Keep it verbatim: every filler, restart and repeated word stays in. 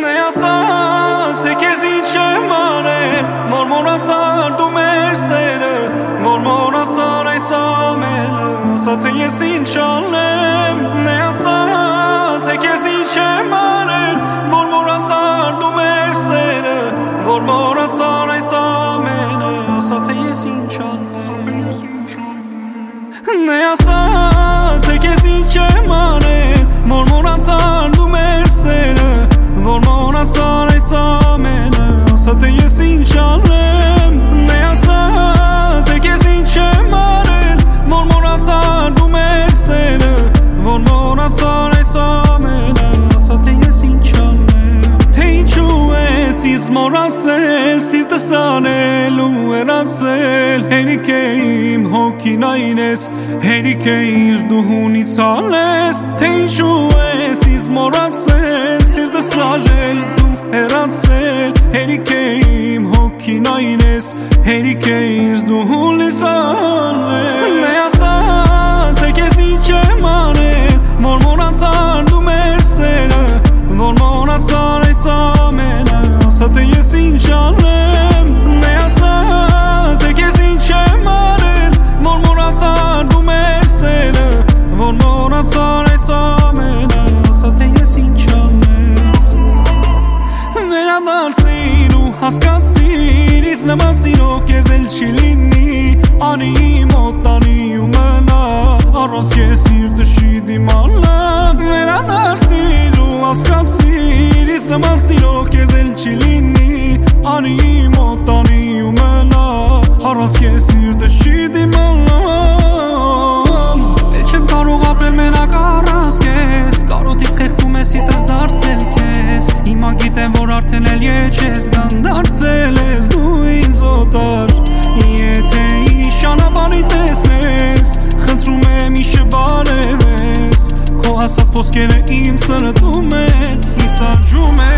ասա, թե քեզ ինչ եմ արել, որ մոռացար դու մեր սերը, որ մոռացար այս ամենը, ասա թե ես ինչ անեմ, Նե ասա, թե քեզ ինչ եմ արել, որ մոռացար դու մեր սերը, որ մոռացար այս ամենը, ասա թե ես ինչ անեմ, Նե ասա, թե քեզ ինչ եմ արել, որ մոռացար դու մեր սերը, որ մոռացար այս ամենը, ասա թե ես ինչ անեմ, Նե ասա, թե քեզ ինչ եմ արել, որ մոռացար դու մեր սերը, որ մոռացար այս ամենը, ասա թե ես ինչ անեմ, Թե ինչու ես ինձ մոռացել, սիրտս տանել ու հեռացել, հերիք է իմ հոգին այն ես, հերիք է ինձ դու հունից անես, Թե ինչու ես ինձ մոռացել, սիրտս տանել ու հեռացել, հերիք է իմ հոգին այն ես, հերիք է ինձ դու հունից անես, Նե ասա, թե քեզ ինչ եմ արել, որ մոռացար դու մեր սերը, որ մոռացար այս ամենը, ասա թե ես ինչ անեմ, Նե ասա, թե քեզ ինչ եմ արել, որ մոռացար դու մեր սերը, որ մոռացար այս ամենը, ասա թե ես ինչ անեմ, Վերադարձիր ու հասկացիր, ինձ նման սիրո քեզ էլ չի լինի, Անի իմ մոտ անի ու մնա, առանց քեզ սիրտը չի դիմանա, Վերադարձիր ու հասկացիր, ինձ նման սիրո քեզ էլ չի լինի, Անի իմ մոտ անի ու մնա, առանց քեզ սիրտը չի դիմանա, Էլ չեմ կարող ապրել մենակ առանց քեզ, կարոտից խեղդվում է սիրտս դարձել քեզ, Հիմա գիտեմ, որ արդեն էլ ետ չես գան, դարձել ես դու ինձ օտար, Եթե ինչ ճանապարհի տեսնես, խնդրում եմ ինչ չբարևես, Քո ասած խոսքերը իմ սրտում են, ինձ տանջում են